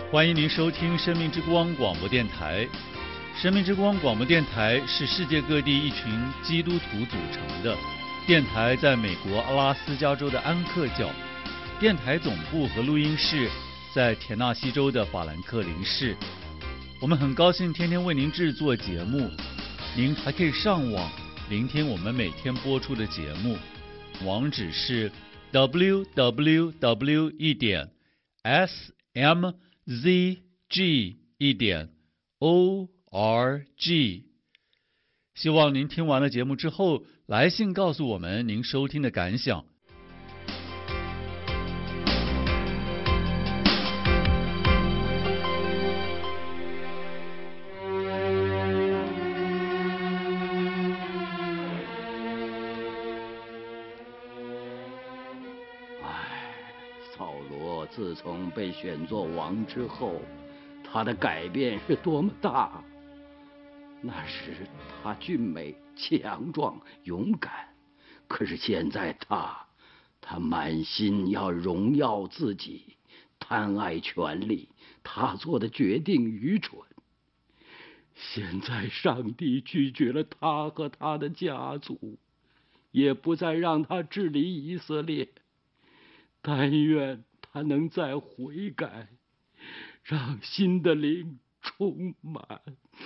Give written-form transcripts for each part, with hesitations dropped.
欢迎您收听生命之光广播电台。生命之光广播电台是世界各地一群基督徒组成的电台，在美国阿拉斯加州的安克教，电台总部和录音室在田纳西州的法兰克林市。我们很高兴天天为您制作节目，您还可以上网聆听我们每天播出的节目，网址是 www.smzg.org。希望您听完了节目之后，来信告诉我们您收听的感想。 扫罗自从被选作王之后，他的改变是多么大！那时他俊美、强壮、勇敢，可是现在他满心要荣耀自己，贪爱权力，他做的决定愚蠢。现在上帝拒绝了他和他的家族，也不再让他治理以色列。但愿他能再悔改，让新的灵充满。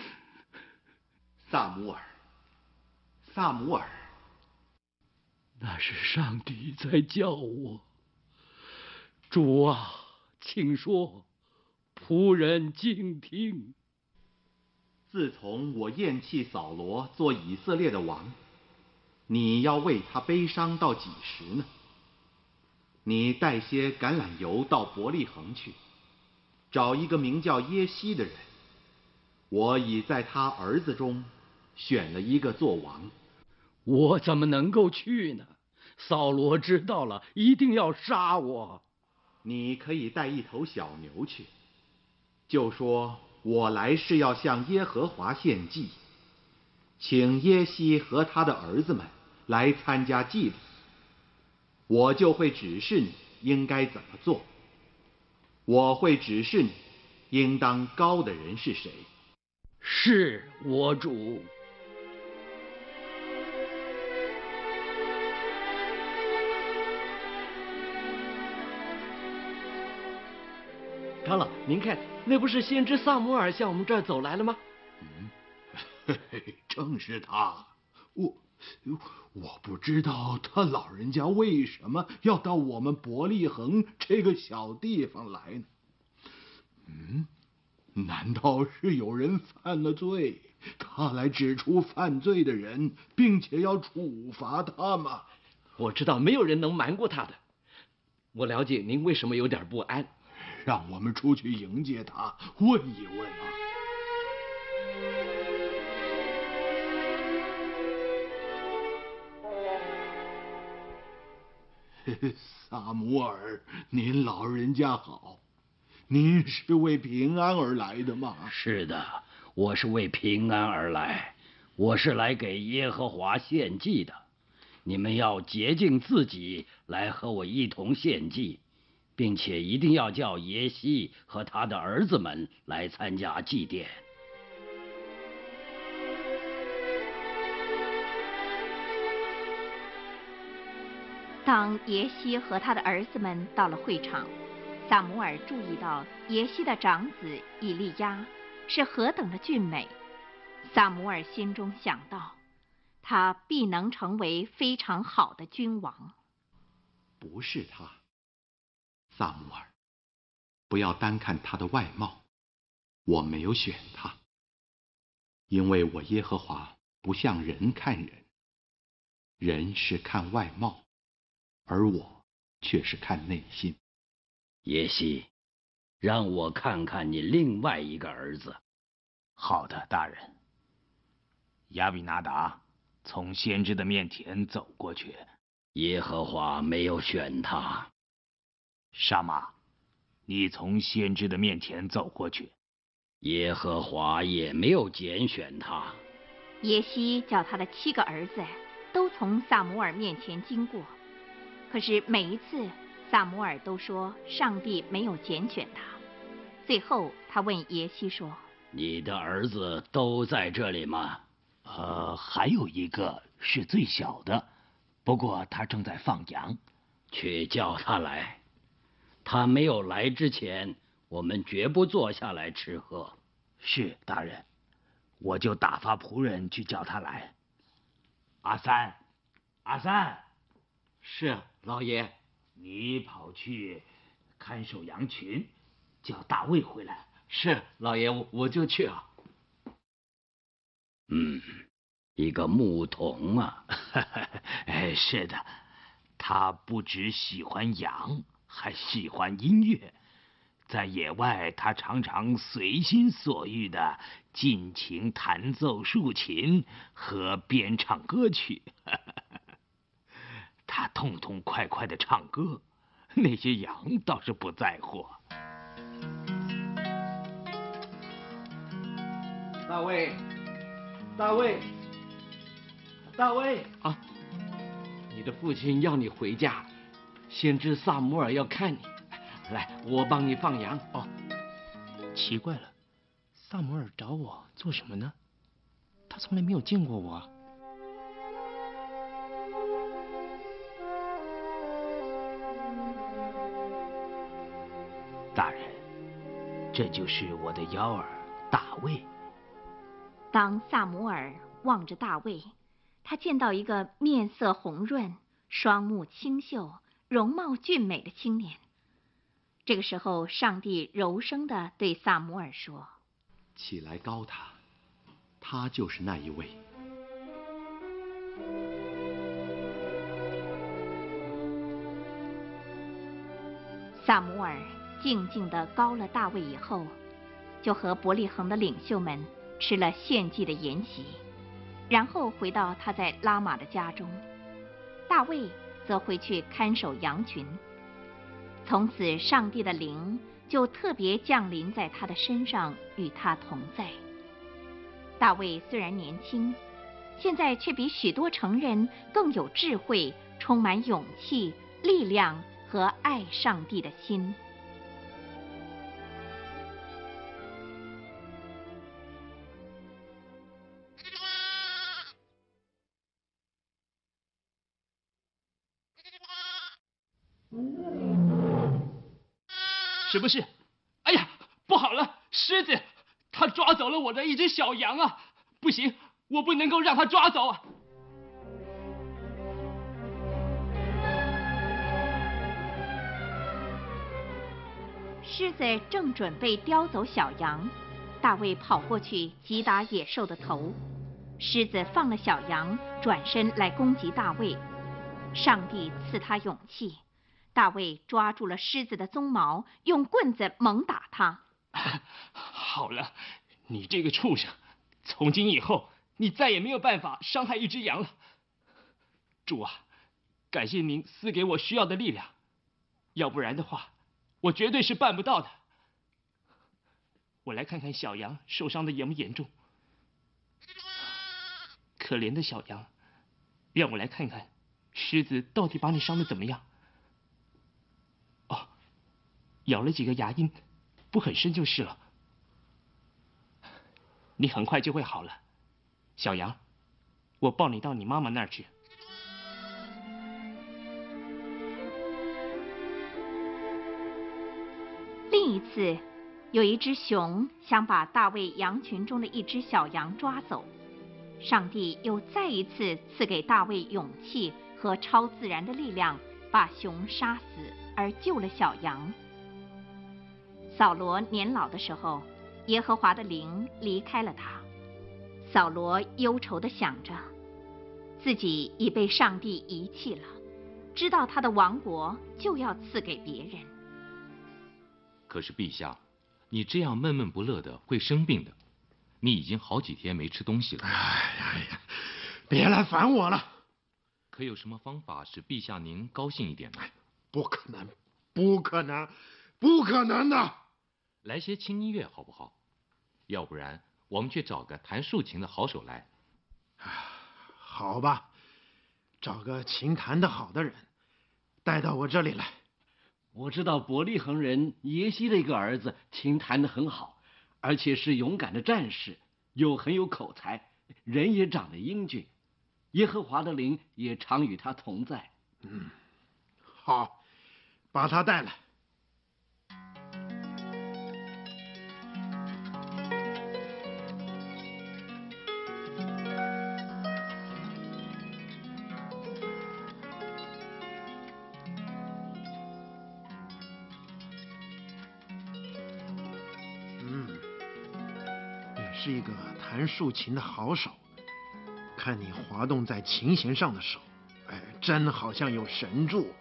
撒母耳， 那是上帝在叫我。主啊，请说，仆人静听。 自从我厌弃扫罗做以色列的王，你要为他悲伤到几时呢？你带些橄榄油到伯利恒去，找一个名叫耶西的人，我已在他儿子中选了一个做王。 我怎么能够去呢？扫罗知道了，一定要杀我。 你可以带一头小牛去，就说我来是要向耶和华献祭，请耶西和他的儿子们来参加祭礼，我就会指示你应该怎么做。我会指示你应当膏的人是谁。 是我主。 长老，您看，那不是先知撒母耳向我们这儿走来了吗？ 正是他。我不知道他老人家为什么要到我们伯利恒这个小地方来呢？难道是有人犯了罪，他来指出犯罪的人，并且要处罚他吗？ 我知道没有人能瞒过他的。我了解您为什么有点不安。 让我们出去迎接他，问一问啊。撒母耳，您老人家好，您是为平安而来的吗？ 是的，我是为平安而来，我是来给耶和华献祭的。你们要洁净自己，来和我一同献祭，并且一定要叫耶西和他的儿子们来参加祭奠。 当耶西和他的儿子们到了会场，撒母耳注意到耶西的长子以利亚是何等的俊美。撒母耳心中想到，他必能成为非常好的君王。 不是他，撒母耳，不要单看他的外貌，我没有选他，因为我耶和华不像人看人，人是看外貌，而我却是看内心。 耶西，让我看看你另外一个儿子。 好的，大人。亚比拿达从先知的面前走过去。 耶和华没有选他。 沙玛，你从先知的面前走过去。 耶和华也没有拣选他。 耶西叫他的7个儿子都从撒母耳面前经过，可是每一次撒母耳都说上帝没有拣选他。 最后，他问耶西说：“ 你的儿子都在这里吗？”“ 还有一个是最小的，不过他正在放羊。”“ 去叫他来。他没有来之前，我们绝不坐下来吃喝。”“ 是，大人，我就打发仆人去叫他来。”“阿三，阿三。”“ 是，老爷。”“ 你跑去看守羊群，叫大卫回来。”“ 是，老爷，我就去啊。”“ 一个牧童啊。”“ 是的，他不只喜欢羊，还喜欢音乐。在野外，他常常随心所欲地尽情弹奏竖琴和编唱歌曲。他痛痛快快地唱歌，那些羊倒是不在乎。”“ 大卫，大卫，大卫啊！ 你的父亲要你回家，先知萨姆尔要看你。来，我帮你放羊。”“ 哦，奇怪了，萨姆尔找我做什么呢？他从来没有见过我。”“ 大人，这就是我的幺儿大卫。” 当萨姆尔望着大卫，他见到一个面色红润、双目清秀、容貌俊美的青年。这个时候，上帝柔声地对萨姆尔说：“ 起来膏他，他就是那一位。” 萨姆尔静静地膏了大卫以后，就和伯利恒的领袖们吃了献祭的筵席，然后回到他在拉玛的家中。大卫则回去看守羊群。从此，上帝的灵就特别降临在他的身上，与他同在。大卫虽然年轻，现在却比许多成人更有智慧，充满勇气、力量和爱上帝的心。 什么事？哎呀，不好了，狮子，他抓走了我的一只小羊啊！不行，我不能够让他抓走啊！ 狮子正准备叼走小羊，大卫跑过去击打野兽的头。狮子放了小羊，转身来攻击大卫。上帝赐他勇气。大卫抓住了狮子的鬃毛，用棍子猛打他。 好了，你这个畜生，从今以后你再也没有办法伤害一只羊了。主啊，感谢您赐给我需要的力量，要不然的话，我绝对是办不到的。我来看看小羊受伤的严不严重。可怜的小羊，让我来看看狮子到底把你伤得怎么样。咬了几个牙龈，不很深就是了。你很快就会好了，小羊，我抱你到你妈妈那儿去。 另一次，有一只熊想把大卫羊群中的一只小羊抓走，上帝又再一次赐给大卫勇气和超自然的力量，把熊杀死而救了小羊。扫罗年老的时候，耶和华的灵离开了他。扫罗忧愁地想着，自己已被上帝遗弃了，知道他的王国就要赐给别人。 可是陛下，你这样闷闷不乐的会生病的。你已经好几天没吃东西了。 哎呀，别来烦我了。 可有什么方法使陛下您高兴一点呢？ 不可能，不可能，不可能的！ 来些轻音乐好不好？要不然我们去找个弹竖琴的好手来。 好吧，找个琴弹得好的人带到我这里来。 我知道伯利恒人耶西的一个儿子琴弹得很好，而且是勇敢的战士，又很有口才，人也长得英俊。耶和华的灵也常与他同在。 好，把他带来。你是一个弹竖琴的好手，看你滑动在琴弦上的手，真好像有神助。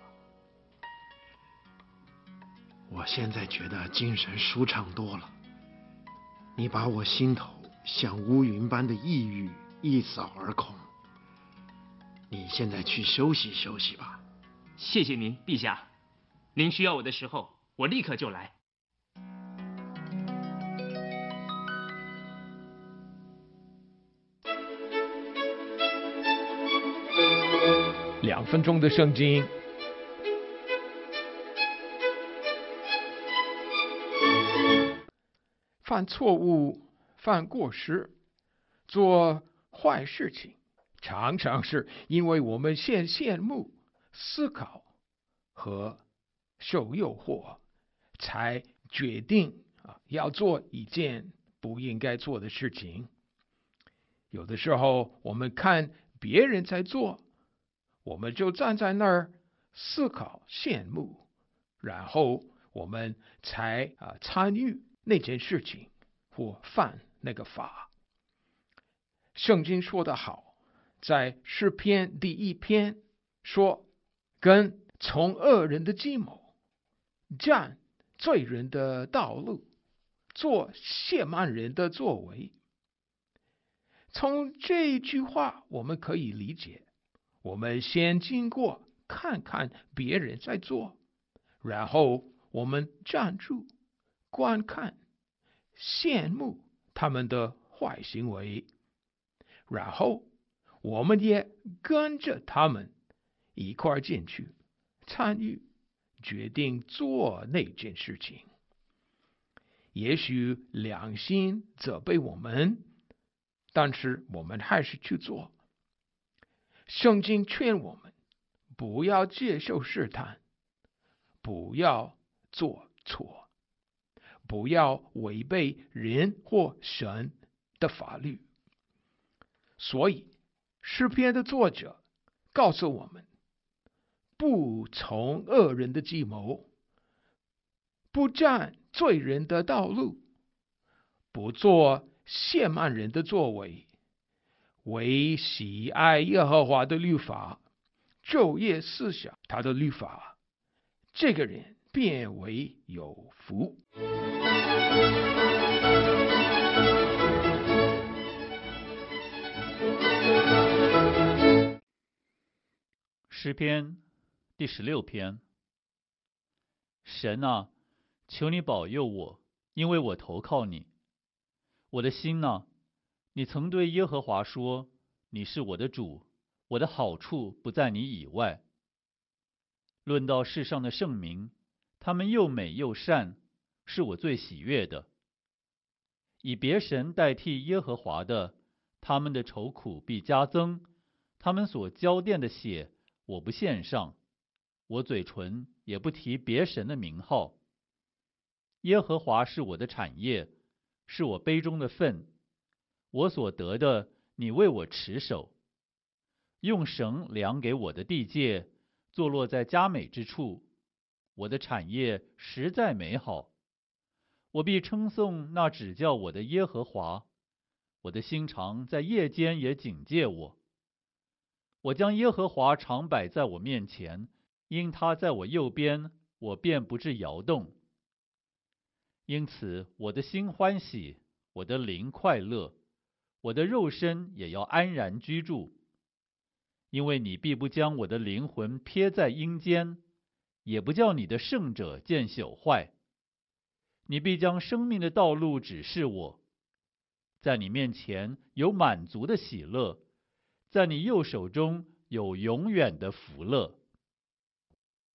我现在觉得精神舒畅多了。你把我心头像乌云般的抑郁一扫而空。你现在去休息休息吧。 谢谢您，陛下。您需要我的时候，我立刻就来。 2分钟的圣经。犯错误、犯过失、做坏事情，常常是因为我们先羡慕、思考和受诱惑，才决定要做一件不应该做的事情。有的时候，我们看别人在做，我们就站在那儿思考、羡慕，然后我们才参与那件事情或犯那个法。圣经说得好，在诗篇第1篇说，跟从恶人的计谋，占罪人的道路，做亵慢人的作为。从这句话我们可以理解，我们先经过看看别人在做，然后我们站住观看，羡慕他们的坏行为，然后我们也跟着他们一块进去参与，决定做那件事情。也许良心责备我们，但是我们还是去做。圣经劝我们不要接受试探，不要做错，不要违背人或神的法律。所以诗篇的作者告诉我们，不从恶人的计谋，不占罪人的道路，不做亵慢人的作为，为喜爱耶和华的律法，昼夜思想他的律法，这个人便为有福。 诗篇第16篇。神啊，求你保佑我，因为我投靠你。我的心啊，你曾对耶和华说，你是我的主，我的好处不在你以外。论到世上的圣民，他们又美又善，是我最喜悦的。以别神代替耶和华的，他们的愁苦必加增，他们所浇奠的血，我不献上，我嘴唇也不提别神的名号。耶和华是我的产业，是我杯中的分，我所得的，你为我持守。用绳量给我的地界，坐落在佳美之处，我的产业实在美好。我必称颂那指教我的耶和华，我的心肠在夜间也警戒我。我将耶和华常摆在我面前，因他在我右边，我便不致摇动。因此我的心欢喜，我的灵快乐，我的肉身也要安然居住。因为你必不将我的灵魂撇在阴间，也不叫你的圣者见朽坏。你必将生命的道路指示我，在你面前有满足的喜乐，在你右手中有永远的福乐。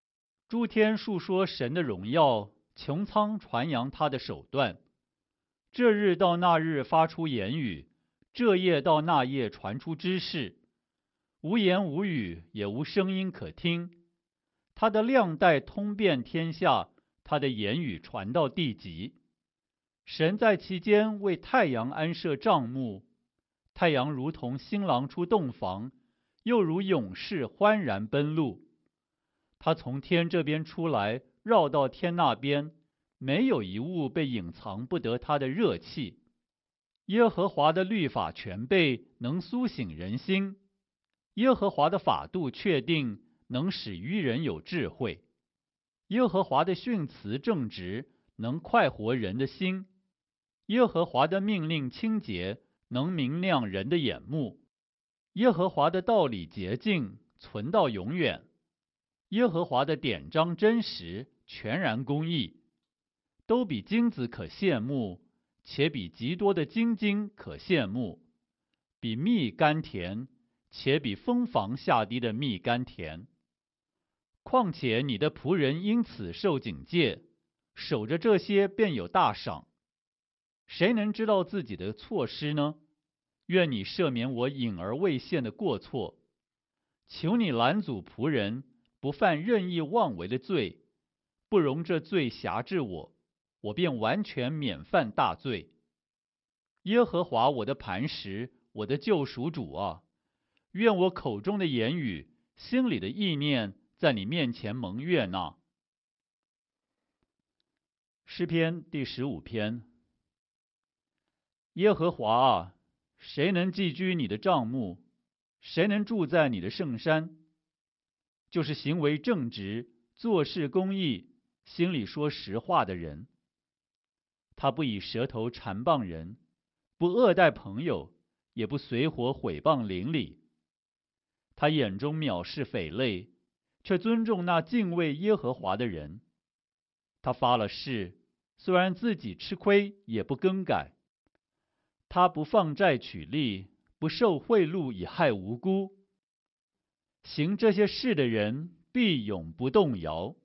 诸天述说神的荣耀，穹苍传扬他的手段。这日到那日发出言语，这夜到那夜传出知识。无言无语，也无声音可听。他的亮带通遍天下，他的言语传到地极。神在其间为太阳安设帐幕，太阳如同新郎出洞房，又如勇士欢然奔路。他从天这边出来，绕到天那边，没有一物被隐藏不得他的热气。耶和华的律法全备，能苏醒人心。耶和华的法度确定，能使愚人有智慧。耶和华的训词正直，能快活人的心。耶和华的命令清洁，能明亮人的眼目。耶和华的道理洁净，存到永远。耶和华的典章真实，全然公义，都比金子可羡慕，且比极多的金金可羡慕，比蜜甘甜，且比蜂房下滴的蜜甘甜。况且你的仆人因此受警戒，守着这些便有大赏。谁能知道自己的错失呢？愿你赦免我隐而未现的过错。求你拦阻仆人，不犯任意妄为的罪，不容这罪辖制我，我便完全免犯大罪。耶和华我的磐石，我的救赎主啊，愿我口中的言语，心里的意念，在你面前蒙悦纳。诗篇第15篇。耶和华啊，谁能寄居你的帐幕？谁能住在你的圣山？就是行为正直，做事公义，心里说实话的人。他不以舌头缠谤人，不恶待朋友，也不随伙毁谤邻里。他眼中藐视匪类，却尊重那敬畏耶和华的人。他发了誓，虽然自己吃亏，也不更改。他不放债取利，不受贿赂以害无辜。行这些事的人，必永不动摇。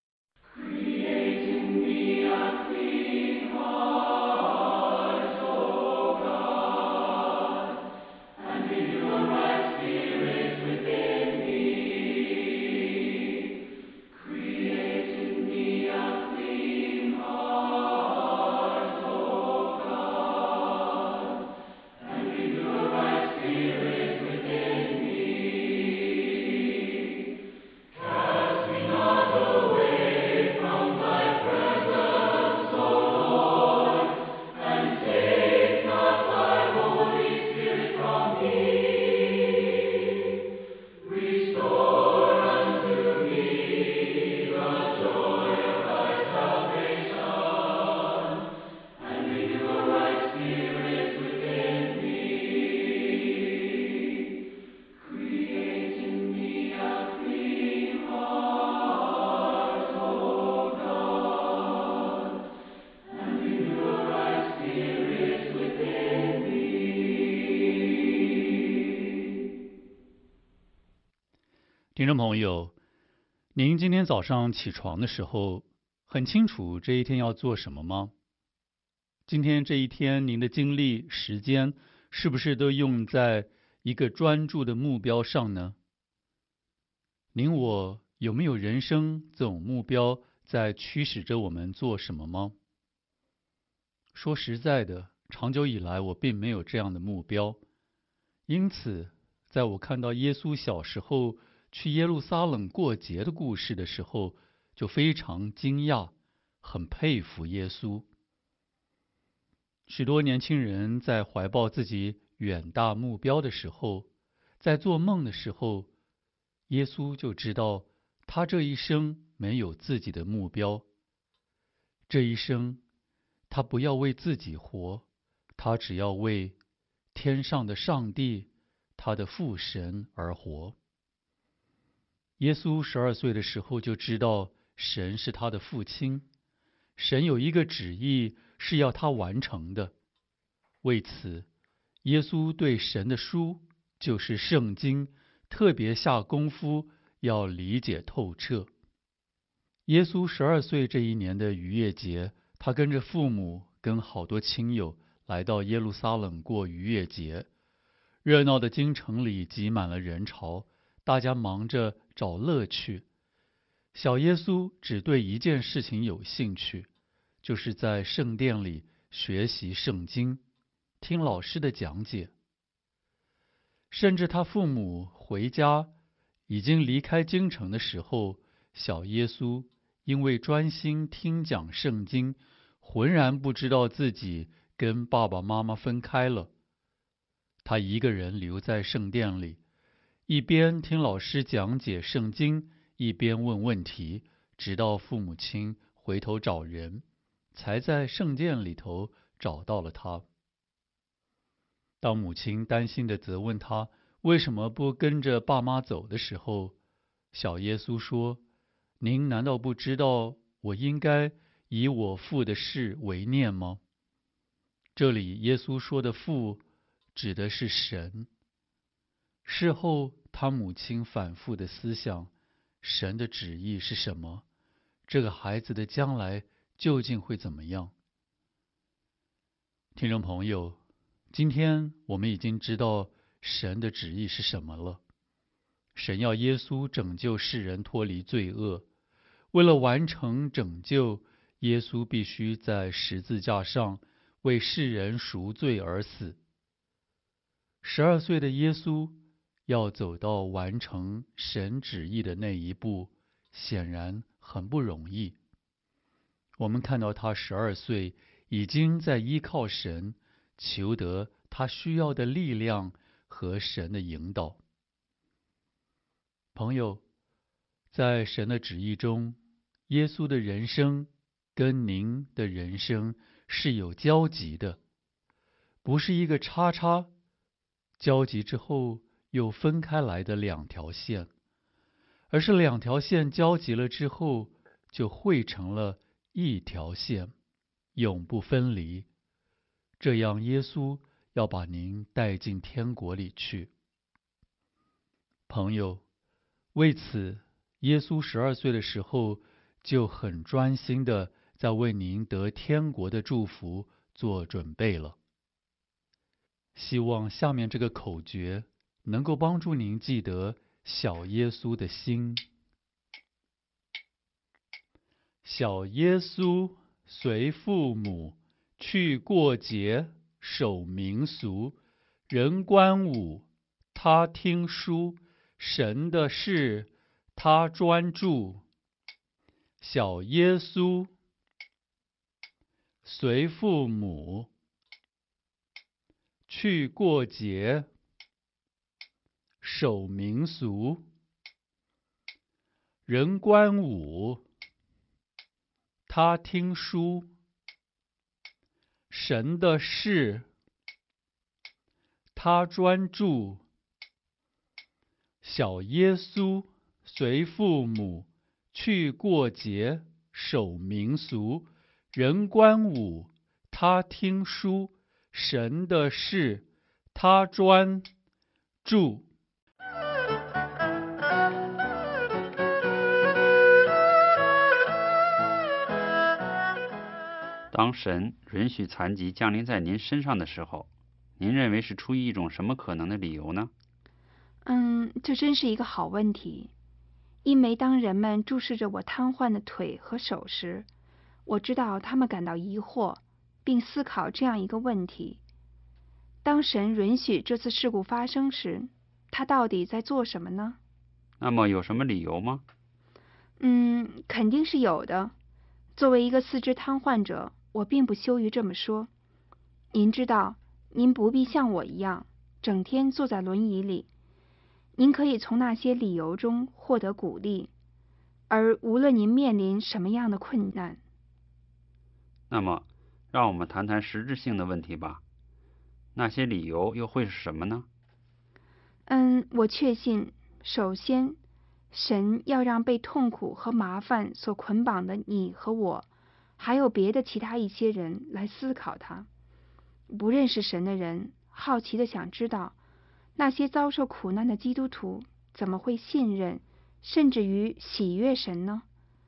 听众朋友，您今天早上起床的时候，很清楚这一天要做什么吗？今天这一天，您的精力、时间是不是都用在一个专注的目标上呢？您我有没有人生这种目标在驱使着我们做什么吗？说实在的，长久以来我并没有这样的目标，因此，在我看到耶稣小时候去耶路撒冷过节的故事的时候，就非常惊讶，很佩服耶稣。许多年轻人在怀抱自己远大目标的时候，在做梦的时候，耶稣就知道他这一生没有自己的目标。这一生，他不要为自己活，他只要为天上的上帝，他的父神而活。耶稣12岁的时候就知道神是他的父亲，神有一个旨意是要他完成的。为此，耶稣对神的书，就是圣经，特别下功夫要理解透彻。 耶稣12岁这一年的逾越节，他跟着父母跟好多亲友来到耶路撒冷过逾越节。热闹的京城里挤满了人潮，大家忙着找乐趣。小耶稣只对一件事情有兴趣，就是在圣殿里学习圣经，听老师的讲解。甚至他父母回家已经离开京城的时候，小耶稣因为专心听讲圣经，浑然不知道自己跟爸爸妈妈分开了。他一个人留在圣殿里，一边听老师讲解圣经，一边问问题，直到父母亲回头找人，才在圣殿里头找到了他。当母亲担心地责问他为什么不跟着爸妈走的时候，小耶稣说：“您难道不知道我应该以我父的事为念吗？”这里耶稣说的父指的是神。事后他母亲反复的思想，神的旨意是什么？这个孩子的将来究竟会怎么样？听众朋友，今天我们已经知道神的旨意是什么了。神要耶稣拯救世人脱离罪恶，为了完成拯救，耶稣必须在十字架上为世人赎罪而死。12岁的耶稣要走到完成神旨意的那一步，显然很不容易。我们看到他12岁已经在依靠神，求得他需要的力量和神的引导。朋友，在神的旨意中，耶稣的人生跟您的人生是有交集的，不是一个叉叉，交集之后又分开来的两条线，而是两条线交集了之后，就汇成了一条线，永不分离。这样耶稣要把您带进天国里去。朋友，为此耶稣12岁的时候就很专心的在为您得天国的祝福做准备了。希望下面这个口诀能够帮助您记得小耶稣的心。小耶稣随父母去过节，守民俗，人观五，他听书，神的事他专注。小耶稣随父母去过节，守民俗，人观五，他听书，神的事他专注。小耶稣随父母去过节，守民俗，人观五，他听书，神的事他专注。 当神允许残疾降临在您身上的时候，您认为是出于一种什么可能的理由呢？ 这真是一个好问题。因为当人们注视着我瘫痪的腿和手时，我知道他们感到疑惑，并思考这样一个问题：当神允许这次事故发生时，他到底在做什么呢？ 那么有什么理由吗？ 肯定是有的。作为一个四肢瘫痪者，我并不羞于这么说。您知道，您不必像我一样，整天坐在轮椅里。您可以从那些理由中获得鼓励，而无论您面临什么样的困难。 那么，让我们谈谈实质性的问题吧。那些理由又会是什么呢？ 我确信，首先，神要让被痛苦和麻烦所捆绑的你和我，还有别的其他一些人来思考它。不认识神的人好奇地想知道，那些遭受苦难的基督徒怎么会信任，甚至于喜悦神呢？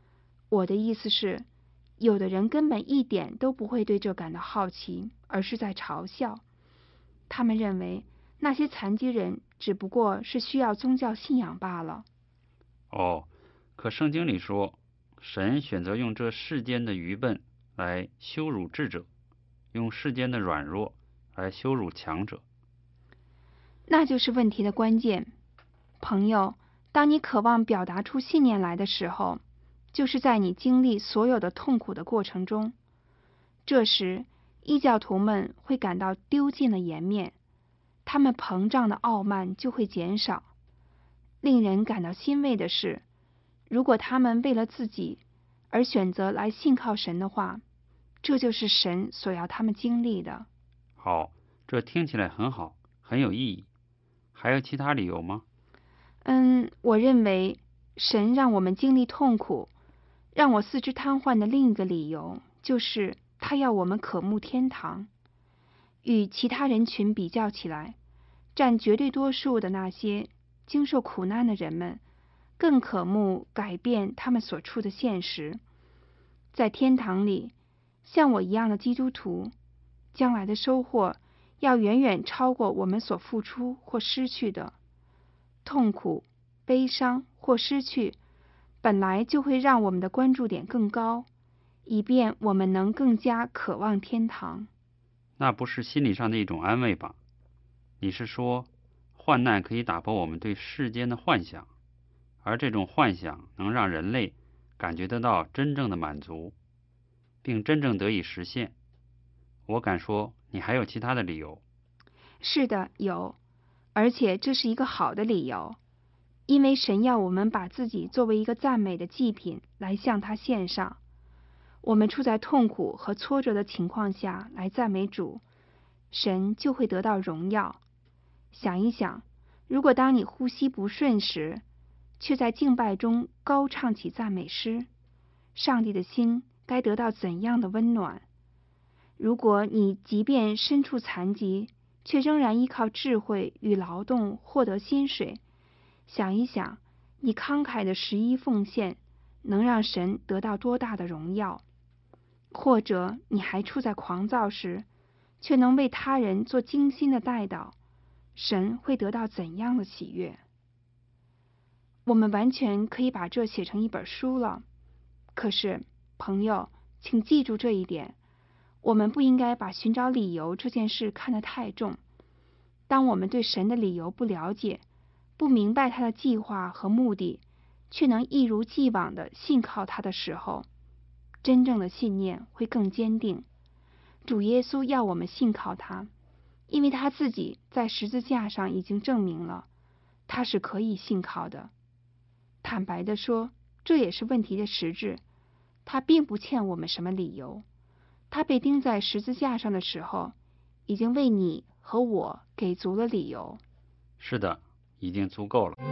我的意思是，有的人根本一点都不会对这感到好奇，而是在嘲笑。他们认为那些残疾人只不过是需要宗教信仰罢了。 哦，可圣经里说，神选择用这世间的愚笨来羞辱智者，用世间的软弱来羞辱强者。 那就是问题的关键。朋友，当你渴望表达出信念来的时候，就是在你经历所有的痛苦的过程中。这时，异教徒们会感到丢尽了颜面，他们膨胀的傲慢就会减少。令人感到欣慰的是，如果他们为了自己而选择来信靠神的话，这就是神所要他们经历的。 好，这听起来很好，很有意义。还有其他理由吗？ 我认为神让我们经历痛苦，让我四肢瘫痪的另一个理由，就是他要我们渴慕天堂。与其他人群比较起来，占绝对多数的那些经受苦难的人们，更渴慕改变他们所处的现实。在天堂里，像我一样的基督徒，将来的收获要远远超过我们所付出或失去的。痛苦、悲伤或失去，本来就会让我们的关注点更高，以便我们能更加渴望天堂。 那不是心理上的一种安慰吧？你是说，患难可以打破我们对世间的幻想，而这种幻想能让人类感觉得到真正的满足，并真正得以实现。我敢说，你还有其他的理由。 是的，有，而且这是一个好的理由，因为神要我们把自己作为一个赞美的祭品来向他献上。我们处在痛苦和挫折的情况下来赞美主，神就会得到荣耀。想一想，如果当你呼吸不顺时，却在敬拜中高唱起赞美诗，上帝的心该得到怎样的温暖？如果你即便身处残疾，却仍然依靠智慧与劳动获得薪水，想一想，你慷慨的11奉献能让神得到多大的荣耀？或者你还处在狂躁时，却能为他人做精心的代祷，神会得到怎样的喜悦？我们完全可以把这写成一本书了。可是，朋友，请记住这一点，我们不应该把寻找理由这件事看得太重。当我们对神的理由不了解，不明白他的计划和目的，却能一如既往地信靠他的时候，真正的信念会更坚定。主耶稣要我们信靠他，因为他自己在十字架上已经证明了他是可以信靠的。坦白地说，这也是问题的实质。他并不欠我们什么理由。他被钉在十字架上的时候，已经为你和我给足了理由。 是的，已经足够了。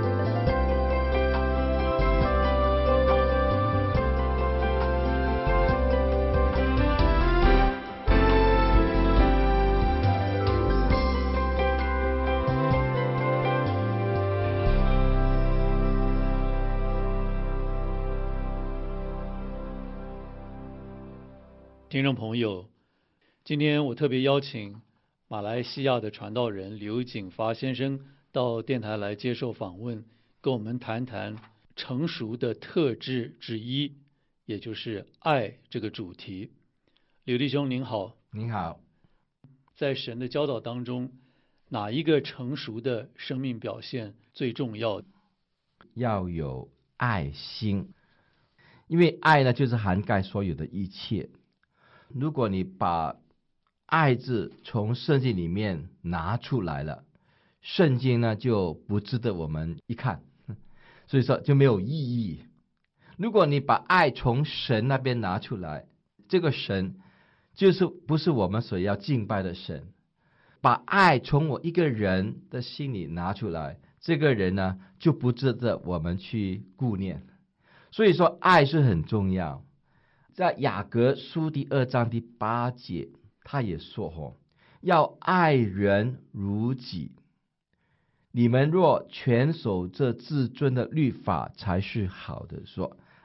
听众朋友，今天我特别邀请马来西亚的传道人刘景发先生到电台来接受访问，跟我们谈谈成熟的特质之一，也就是爱这个主题。刘弟兄您好。 您好。 在神的教导当中，哪一个成熟的生命表现最重要？ 要有爱心，因为爱呢，就是涵盖所有的一切。如果你把爱字从圣经里面拿出来了，圣经呢就不值得我们一看，所以说就没有意义。如果你把爱从神那边拿出来，这个神就是不是我们所要敬拜的神。把爱从我一个人的心里拿出来，这个人呢就不值得我们去顾念。所以说爱是很重要。在雅各书第2章第8节，他也说要爱人如己。你们若全守这至尊的律法，才是好的。说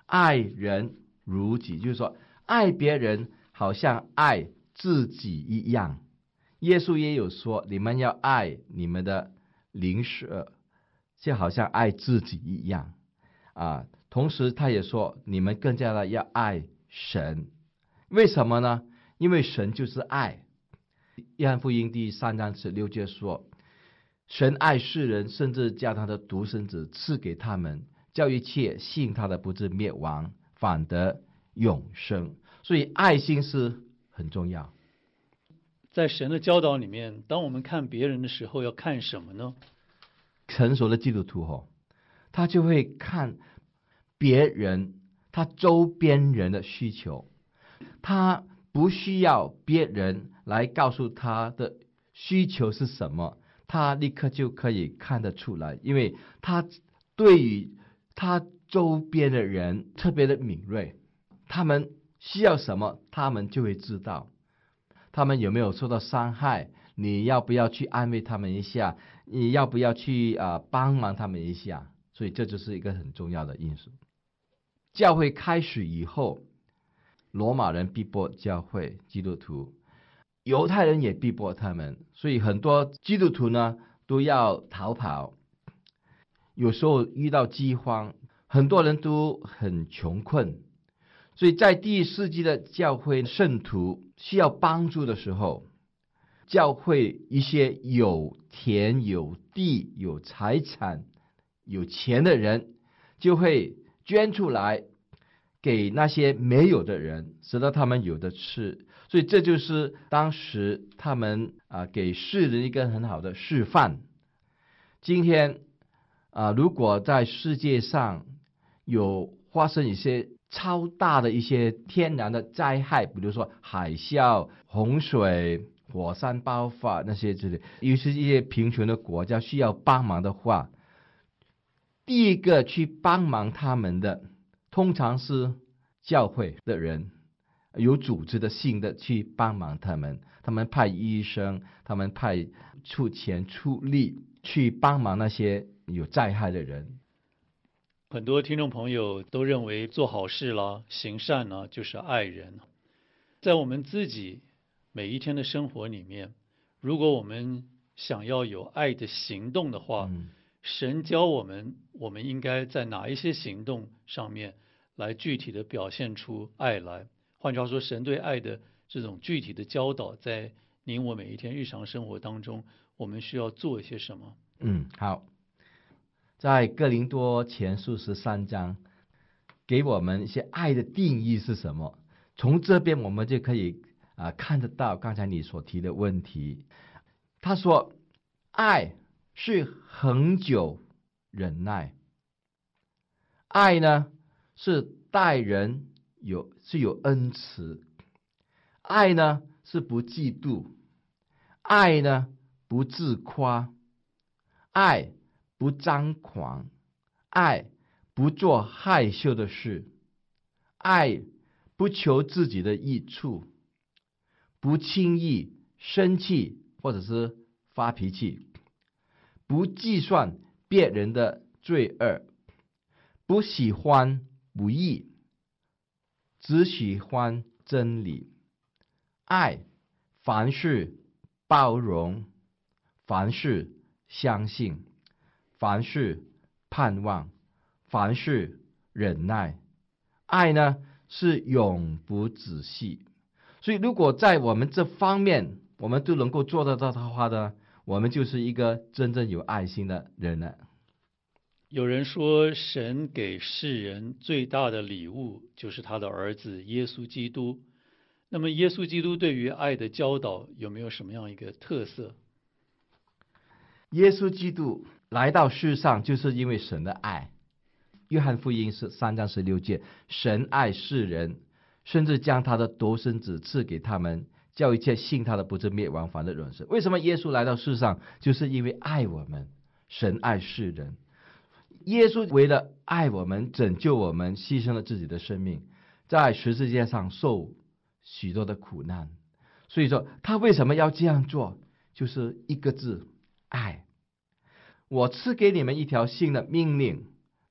爱人如己，就是说爱别人好像爱自己一样。耶稣也有说，你们要爱你们的邻舍，就好像爱自己一样啊。同时他也说，你们更加的要爱神。为什么呢？因为神就是爱。约翰福音第3章16节说，神爱世人，甚至将他的独生子赐给他们，叫一切信他的不至灭亡，反得永生。所以爱心是很重要。 在神的教导里面，当我们看别人的时候，要看什么呢？ 成熟的基督徒他就会看别人，他周边人的需求，他不需要别人来告诉他的需求是什么，他立刻就可以看得出来，因为他对于他周边的人特别的敏锐，他们需要什么，他们就会知道。他们有没有受到伤害，你要不要去安慰他们一下，你要不要去帮忙他们一下，所以这就是一个很重要的因素。教会开始以后，罗马人逼迫教会基督徒，犹太人也逼迫他们，所以很多基督徒呢都要逃跑，有时候遇到饥荒，很多人都很穷困。所以在第1世纪的教会圣徒需要帮助的时候，教会一些有田有地有财产有钱的人就会捐出来给那些没有的人，使得他们有的吃。所以这就是当时他们给世人一个很好的示范。今天如果在世界上有发生一些超大的一些天然的灾害，比如说海啸、洪水、火山爆发那些之类，尤其是一些贫穷的国家需要帮忙的话，第一个去帮忙他们的通常是教会的人，有组织的性的去帮忙他们，他们派医生，他们派出钱出力去帮忙那些有灾害的人。 很多听众朋友都认为做好事啦、行善啦就是爱人。在我们自己每一天的生活里面，如果我们想要有爱的行动的话，神教我们应该在哪一些行动上面来具体的表现出爱来。换句话说，神对爱的这种具体的教导，在您我每一天日常生活当中，我们需要做一些什么？ 好。在哥林多前书13章给我们一些爱的定义是什么，从这边我们就可以看得到刚才你所提的问题。他说爱是恒久忍耐，爱呢是待人有恩慈，爱呢是不嫉妒，爱呢不自夸，爱不张狂，爱不做害羞的事，爱不求自己的益处，不轻易生气或者是发脾气，不计算别人的罪恶，不喜欢不义，只喜欢真理。爱凡事包容，凡事相信，凡事盼望，凡事忍耐。爱呢是永不止息。所以如果在我们这方面我们都能够做得到的话呢，我们就是一个真正有爱心的人了。 有人说，神给世人最大的礼物就是他的儿子耶稣基督。那么耶稣基督对于爱的教导有没有什么样一个特色？ 耶稣基督来到世上就是因为神的爱。约翰福音是3章16节，神爱世人，甚至将他的独生子赐给他们，叫一切信他的不至灭亡，反得永生。为什么耶稣来到世上？就是因为爱我们，神爱世人。耶稣为了爱我们，拯救我们，牺牲了自己的生命，在十字架上受许多的苦难。所以说他为什么要这样做？就是一个字，爱。我赐给你们一条新的命令，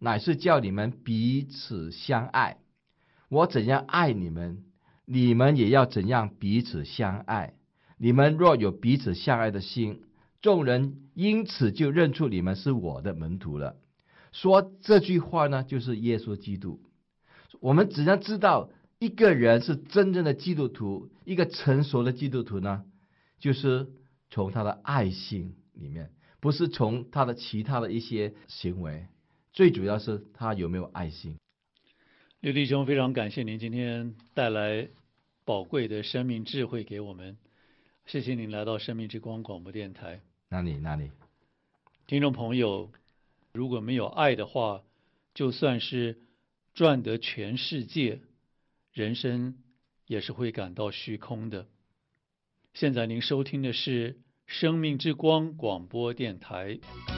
乃是叫你们彼此相爱。我怎样爱你们，你们也要怎样彼此相爱。你们若有彼此相爱的心，众人因此就认出你们是我的门徒了。说这句话呢，就是耶稣基督。我们只要知道一个人是真正的基督徒，一个成熟的基督徒呢，就是从他的爱心里面，不是从他的其他的一些行为，最主要是他有没有爱心。 刘弟兄，非常感谢您今天带来宝贵的生命智慧给我们，谢谢您来到生命之光广播电台。 哪里？ 听众朋友，如果没有爱的话，就算是赚得全世界，人生也是会感到虚空的。现在您收听的是生命之光广播电台。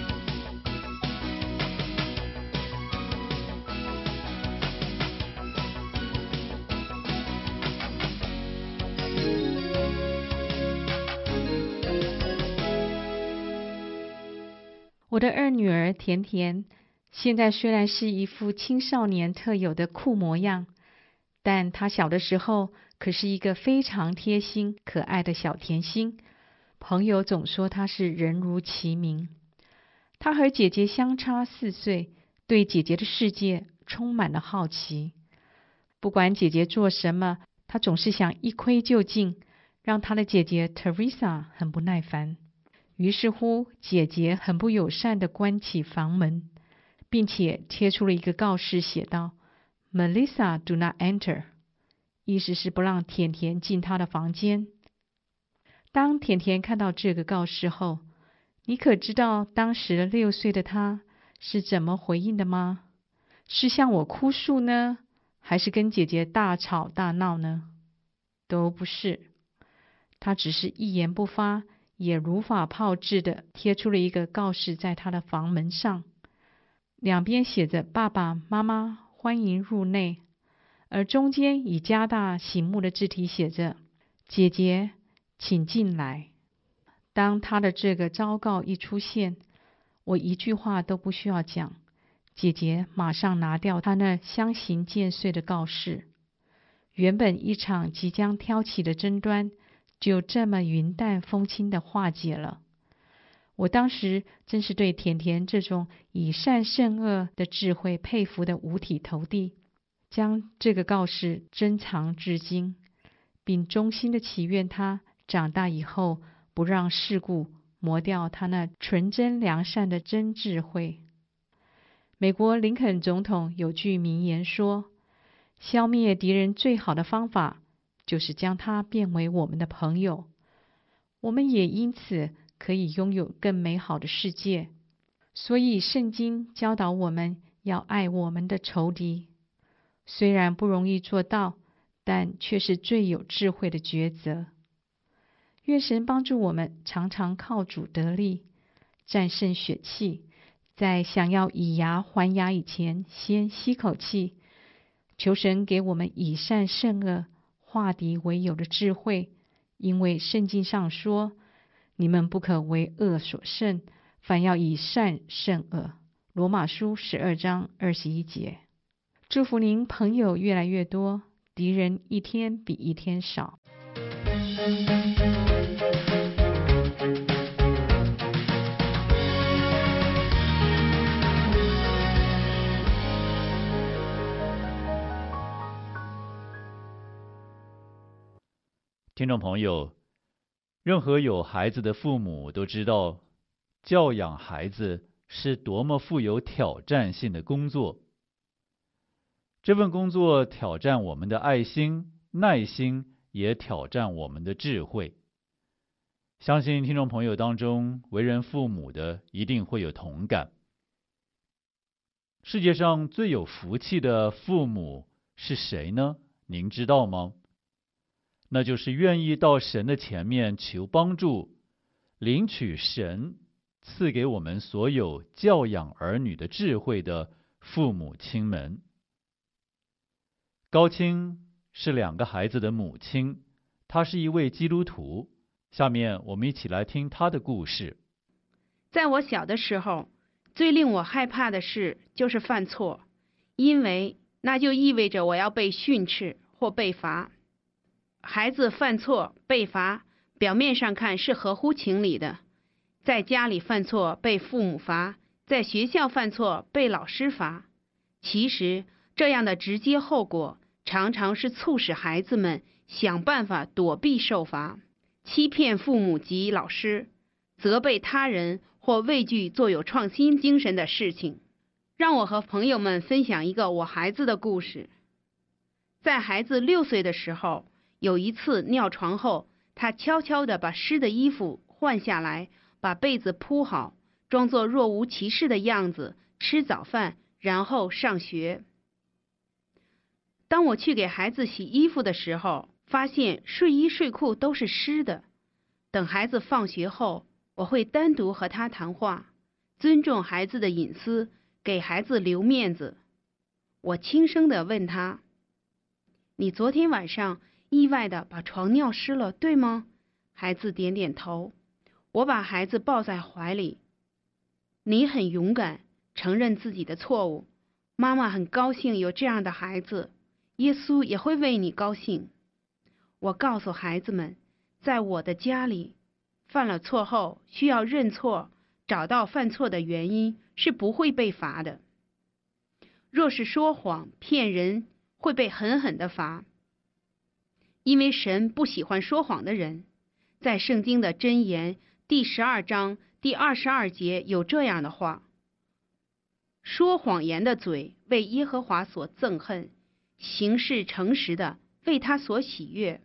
我的二女儿甜甜，现在虽然是一副青少年特有的酷模样，但她小的时候可是一个非常贴心可爱的小甜心，朋友总说她是人如其名。她和姐姐相差4岁，对姐姐的世界充满了好奇。不管姐姐做什么，她总是想一窥究竟，让她的姐姐 Teresa 很不耐烦。于是乎，姐姐很不友善地关起房门，并且贴出了一个告示，写道 Melissa do not enter， 意思是不让甜甜进她的房间。当甜甜看到这个告示后，你可知道当时6岁的她是怎么回应的吗？是向我哭诉呢，还是跟姐姐大吵大闹呢？都不是，她只是一言不发，也如法炮制地贴出了一个告示在他的房门上，两边写着爸爸妈妈欢迎入内，而中间以加大醒目的字体写着姐姐请进来。当他的这个昭告一出现，我一句话都不需要讲，姐姐马上拿掉他那相形见绌的告示。原本一场即将挑起的争端就这么云淡风轻地化解了。我当时真是对甜甜这种以善胜恶的智慧佩服得五体投地，将这个告示珍藏至今，并衷心地祈愿她长大以后不让世故磨掉她那纯真良善的真智慧。美国林肯总统有句名言说，消灭敌人最好的方法就是将他变为我们的朋友，我们也因此可以拥有更美好的世界。所以圣经教导我们要爱我们的仇敌，虽然不容易做到，但却是最有智慧的抉择。愿神帮助我们常常靠主得力，战胜血气，在想要以牙还牙以前先吸口气，求神给我们以善胜恶化敌为友的智慧，因为圣经上说，你们不可为恶所胜，反要以善胜恶。罗马书12章21节。祝福您朋友越来越多，敌人一天比一天少。 听众朋友，任何有孩子的父母都知道，教养孩子是多么富有挑战性的工作。这份工作挑战我们的爱心、耐心，也挑战我们的智慧。相信听众朋友当中，为人父母的一定会有同感。世界上最有福气的父母是谁呢？您知道吗？那就是愿意到神的前面求帮助，领取神赐给我们所有教养儿女的智慧的父母亲们。高青是2个孩子的母亲，她是一位基督徒。下面我们一起来听她的故事。 在我小的时候， 最令我害怕的事就是犯错，因为那就意味着我要被训斥或被罚。孩子犯错被罚，表面上看是合乎情理的，在家里犯错被父母罚，在学校犯错被老师罚。其实这样的直接后果常常是促使孩子们想办法躲避受罚，欺骗父母及老师，责备他人或畏惧做有创新精神的事情。让我和朋友们分享一个我孩子的故事。在孩子6岁的时候，有一次尿床后，他悄悄地把湿的衣服换下来，把被子铺好，装作若无其事的样子，吃早饭，然后上学。当我去给孩子洗衣服的时候，发现睡衣睡裤都是湿的。等孩子放学后，我会单独和他谈话，尊重孩子的隐私，给孩子留面子。我轻声地问他：你昨天晚上意外地把床尿湿了，对吗？孩子点点头。我把孩子抱在怀里。你很勇敢，承认自己的错误。妈妈很高兴有这样的孩子，耶稣也会为你高兴。我告诉孩子们，在我的家里，犯了错后需要认错，找到犯错的原因，是不会被罚的。若是说谎骗人，会被狠狠地罚，因为神不喜欢说谎的人。在圣经的箴言第12章第22节有这样的话：说谎言的嘴为耶和华所憎恨，行事诚实的为他所喜悦。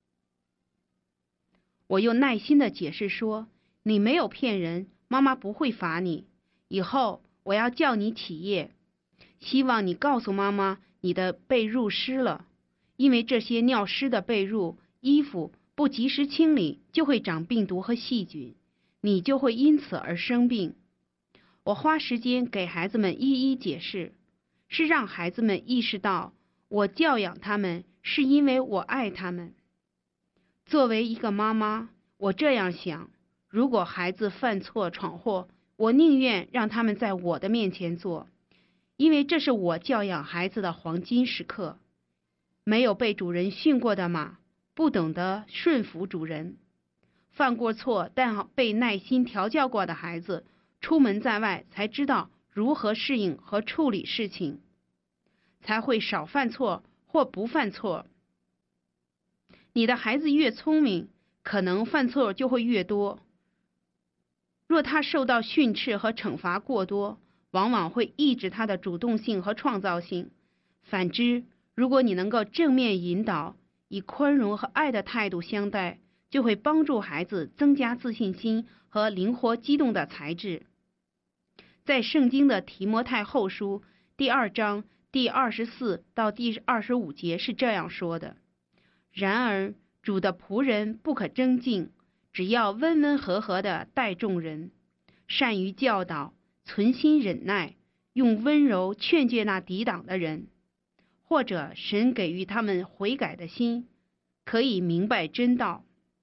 我又耐心地解释说，你没有骗人，妈妈不会罚你。以后我要叫你起夜，希望你告诉妈妈你的被褥湿了，因为这些尿湿的被褥、衣服不及时清理，就会长病毒和细菌，你就会因此而生病。我花时间给孩子们一一解释，是让孩子们意识到，我教养他们是因为我爱他们。作为一个妈妈，我这样想，如果孩子犯错闯祸，我宁愿让他们在我的面前做，因为这是我教养孩子的黄金时刻。没有被主人训过的马，不懂得顺服主人。犯过错但被耐心调教过的孩子，出门在外才知道如何适应和处理事情，才会少犯错或不犯错。你的孩子越聪明，可能犯错就会越多。若他受到训斥和惩罚过多，往往会抑制他的主动性和创造性。反之，如果你能够正面引导，以宽容和爱的态度相待，就会帮助孩子增加自信心和灵活机动的才智。在圣经的提摩太后书第2章第24到第25节是这样说的：然而主的仆人不可争竞，只要温温和和地待众人，善于教导，存心忍耐，用温柔劝诫那抵挡的人，或者神给予他们悔改的心，可以明白真道。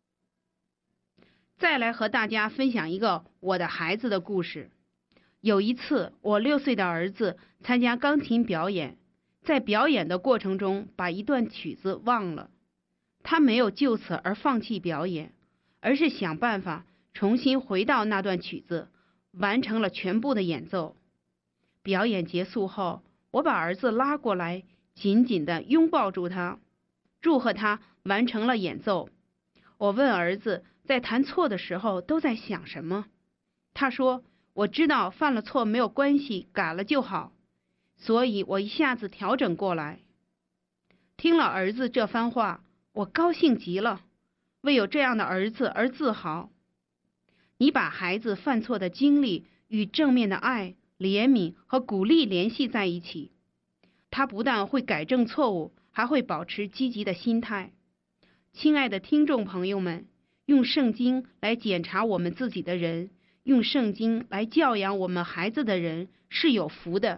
再来和大家分享一个我的孩子的故事。有一次，我6岁的儿子参加钢琴表演，在表演的过程中把一段曲子忘了。他没有就此而放弃表演，而是想办法重新回到那段曲子，完成了全部的演奏。表演结束后，我把儿子拉过来，紧紧地拥抱住他，祝贺他完成了演奏。我问儿子在弹错的时候都在想什么，他说：我知道犯了错没有关系，改了就好，所以我一下子调整过来。听了儿子这番话，我高兴极了，为有这样的儿子而自豪。你把孩子犯错的经历与正面的爱、怜悯和鼓励联系在一起，他不但会改正错误，还会保持积极的心态。亲爱的听众朋友们，用圣经来检查我们自己的人，用圣经来教养我们孩子的人是有福的。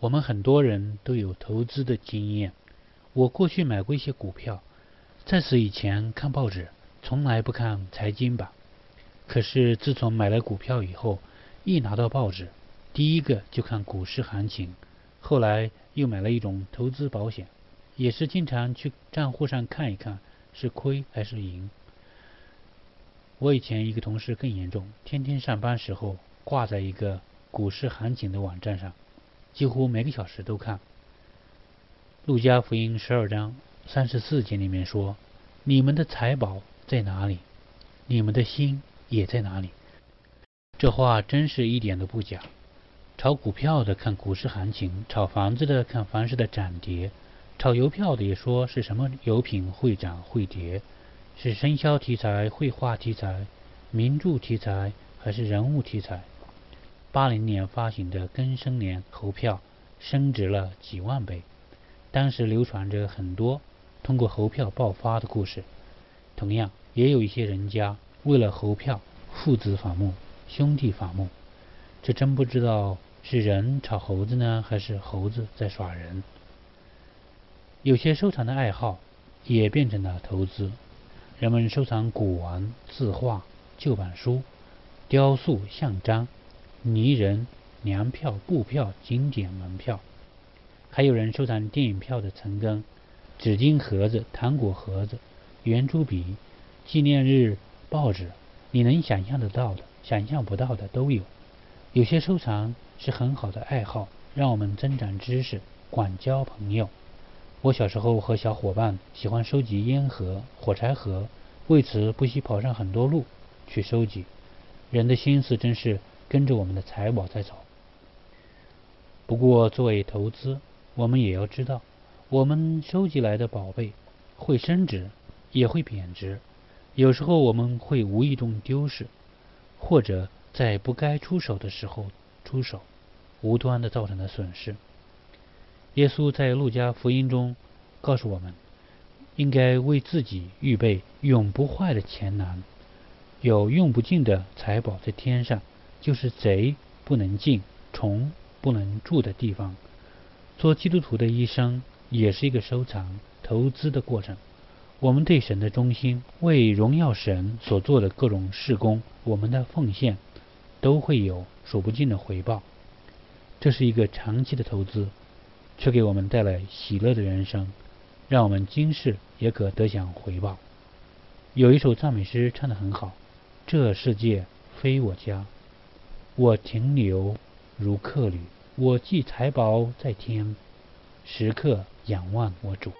我们很多人都有投资的经验。我过去买过一些股票，在此以前看报纸，从来不看财经版。可是自从买了股票以后，一拿到报纸，第一个就看股市行情。后来又买了一种投资保险，也是经常去账户上看一看是亏还是赢。我以前一个同事更严重，天天上班时候挂在一个股市行情的网站上，几乎每个小时都看。路加福音12章34节里面说，你们的财宝在哪里，你们的心也在哪里。这话真是一点都不假。炒股票的看股市行情，炒房子的看房市的涨跌，炒邮票的也说是什么油品会涨会跌，是生肖题材、绘画题材、名著题材还是人物题材。80年发行的庚申年猴票升值了几万倍，当时流传着很多通过猴票爆发的故事。同样也有一些人家为了猴票父子反目、兄弟反目，这真不知道是人炒猴子呢，还是猴子在耍人。有些收藏的爱好也变成了投资，人们收藏古玩、字画、旧版书、雕塑、像章、泥人、粮票、布票、景点门票，还有人收藏电影票的残羹、纸巾盒子、糖果盒子、圆珠笔、纪念日报纸，你能想象得到的、想象不到的都有。有些收藏是很好的爱好，让我们增长知识、广交朋友。我小时候和小伙伴喜欢收集烟盒、火柴盒，为此不惜跑上很多路去收集。人的心思真是跟着我们的财宝在走。不过作为投资，我们也要知道，我们收集来的宝贝会升值，也会贬值。有时候我们会无意中丢失，或者在不该出手的时候出手，无端的造成了损失。耶稣在路加福音中告诉我们，应该为自己预备永不坏的钱囊，有用不尽的财宝在天上，就是贼不能进、虫不能住的地方。做基督徒的一生也是一个收藏、投资的过程。我们对神的忠心，为荣耀神所做的各种事工，我们的奉献都会有数不尽的回报。这是一个长期的投资，却给我们带来喜乐的人生，让我们今世也可得享回报。有一首赞美诗唱得很好，这世界非我家，我停留如客旅，我寄财宝在天，时刻仰望我主。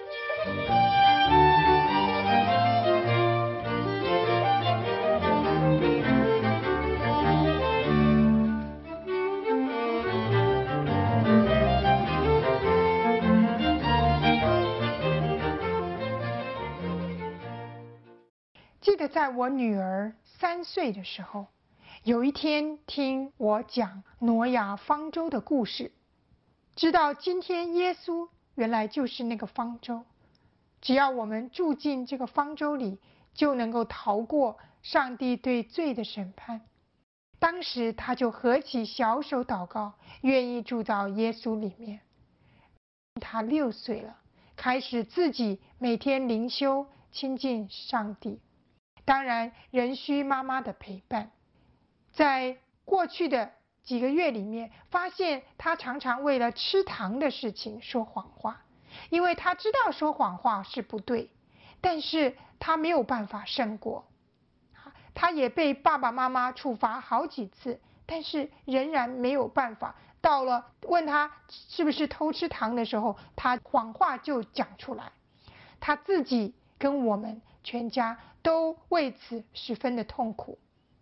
记得在我女儿3岁的时候，有一天听我讲挪亚方舟的故事，知道今天耶稣原来就是那个方舟，只要我们住进这个方舟里，就能够逃过上帝对罪的审判。当时他就合起小手祷告，愿意住到耶稣里面。他6岁了，开始自己每天灵修亲近上帝，当然仍需妈妈的陪伴。在过去的几个月里面，发现他常常为了吃糖的事情说谎话，因为他知道说谎话是不对，但是他没有办法胜过。他也被爸爸妈妈处罚好几次，但是仍然没有办法。到了问他是不是偷吃糖的时候，他谎话就讲出来。他自己跟我们全家都为此十分的痛苦。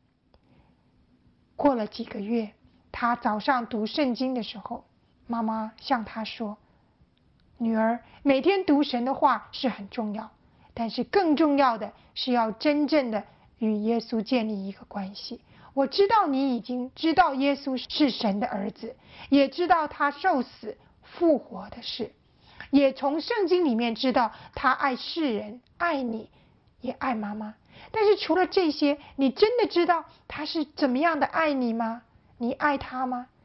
过了几个月，他早上读圣经的时候，妈妈向他说，女儿，每天读神的话是很重要，但是更重要的是要真正的与耶稣建立一个关系。我知道你已经知道耶稣是神的儿子，也知道他受死复活的事，也从圣经里面知道他爱世人，爱你，也爱妈妈。但是除了这些，你真的知道他是怎么样的爱你吗？你爱他吗？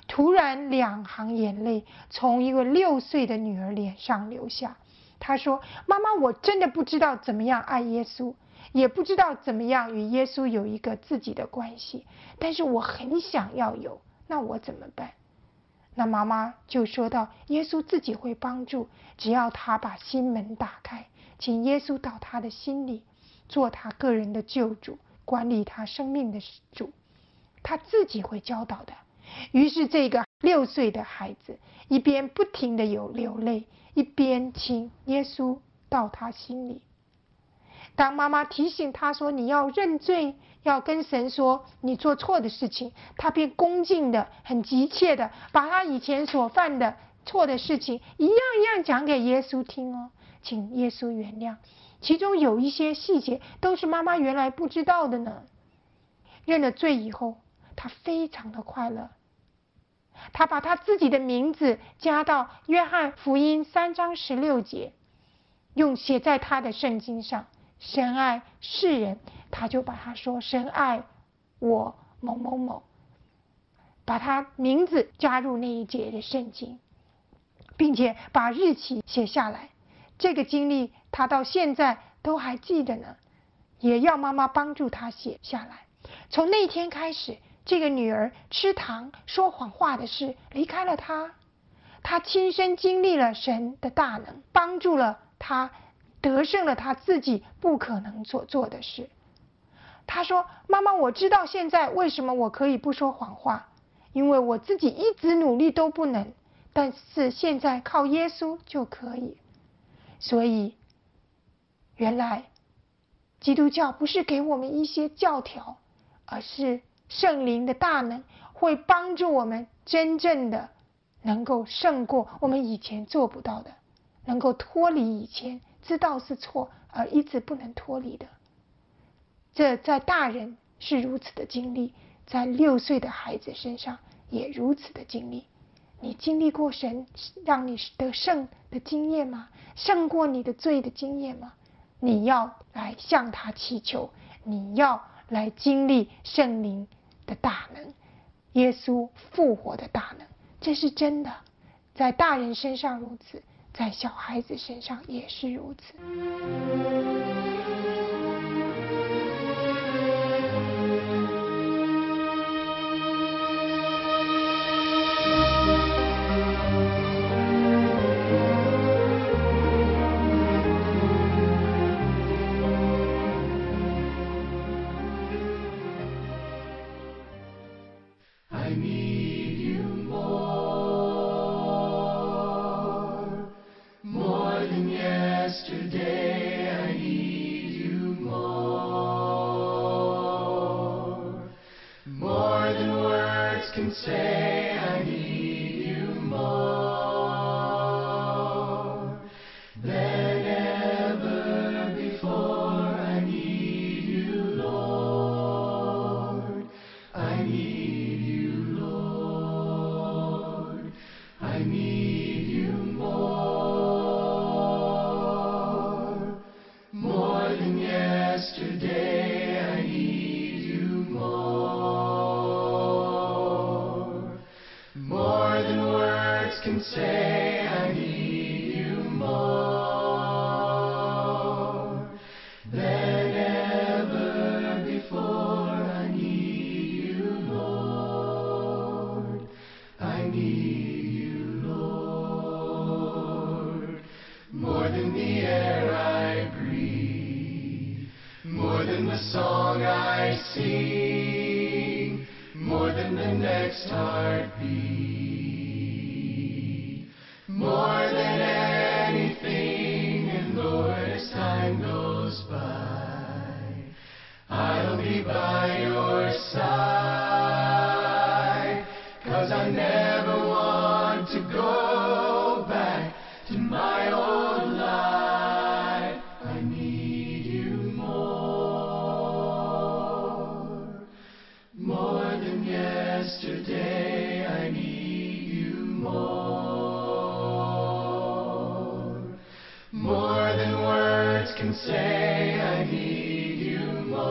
突然2行眼泪从一个6岁的女儿脸上流下。她说：妈妈，我真的不知道怎么样爱耶稣，也不知道怎么样与耶稣有一个自己的关系，但是我很想要有，那我怎么办？那妈妈就说到，耶稣自己会帮助，只要他把心门打开，请耶稣到他的心里，做他个人的救主，管理他生命的主，他自己会教导的。于是这个6岁的孩子一边不停地流泪，一边请耶稣到他心里。当妈妈提醒他说你要认罪，要跟神说你做错的事情，他便恭敬的很急切的把他以前所犯的错的事情一样一样讲给耶稣听哦，请耶稣原谅。其中有一些细节都是妈妈原来不知道的呢。认了罪以后，他非常的快乐，他把他自己的名字加到约翰福音3章16节，用写在他的圣经上。神爱世人，他就把他说神爱我某某某，把他名字加入那一节的圣经，并且把日期写下来。这个经历他到现在都还记得呢，也要妈妈帮助他写下来。从那天开始，这个女儿吃糖说谎话的事离开了他，他亲身经历了神的大能，帮助了他得胜了他自己不可能所做的事。他说妈妈，我知道现在为什么我可以不说谎话，因为我自己一直努力都不能，但是现在靠耶稣就可以。所以原来基督教不是给我们一些教条，而是圣灵的大能会帮助我们真正的能够胜过我们以前做不到的，能够脱离以前知道是错而一直不能脱离的。这在大人是如此的经历，在6岁的孩子身上也如此的经历。你经历过神让你得胜的经验吗？胜过你的罪的经验吗？你要来向他祈求，你要来经历圣灵的大能，耶稣复活的大能，这是真的。在大人身上如此，在小孩子身上也是如此。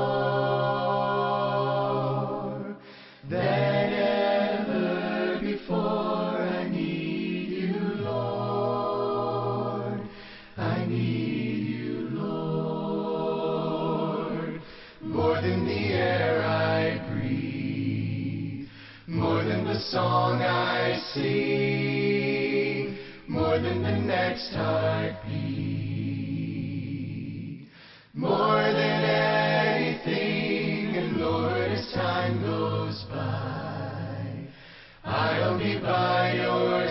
Before sing more than the next heartbeat, more than anything. And Lord, as time goes by, I'll be by your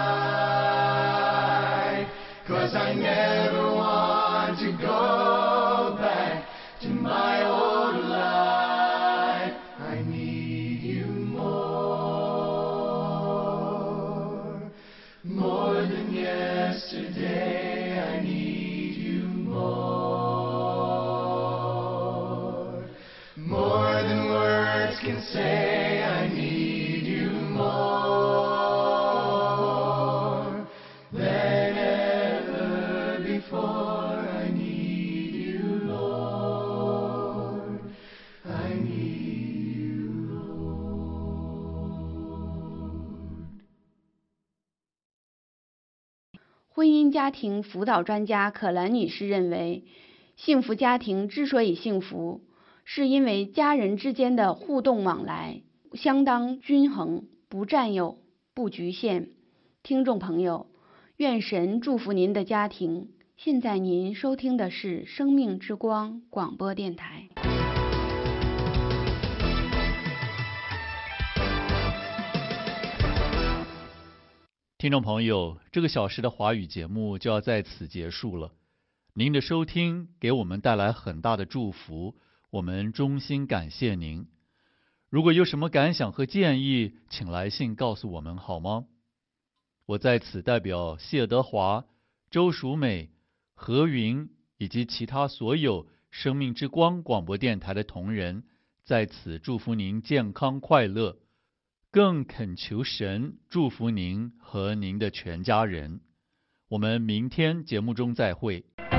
side, 'cause I never want to go back to my old life. I need you more than yesterday. I need you more than words can say. I need you more than ever before. I need you, Lord. I need you, Lord. 婚姻家庭辅导专家可兰女士认为，幸福家庭之所以幸福，是因为家人之间的互动往来相当均衡，不占有，不局限。听众朋友，愿神祝福您的家庭。现在您收听的是生命之光广播电台。 听众朋友，这个小时的华语节目就要在此结束了。您的收听给我们带来很大的祝福，我们衷心感谢您。如果有什么感想和建议，请来信告诉我们好吗？我在此代表谢德华、周淑美、何云以及其他所有生命之光广播电台的同仁，在此祝福您健康快乐，更恳求神祝福您和您的全家人。我们明天节目中再会。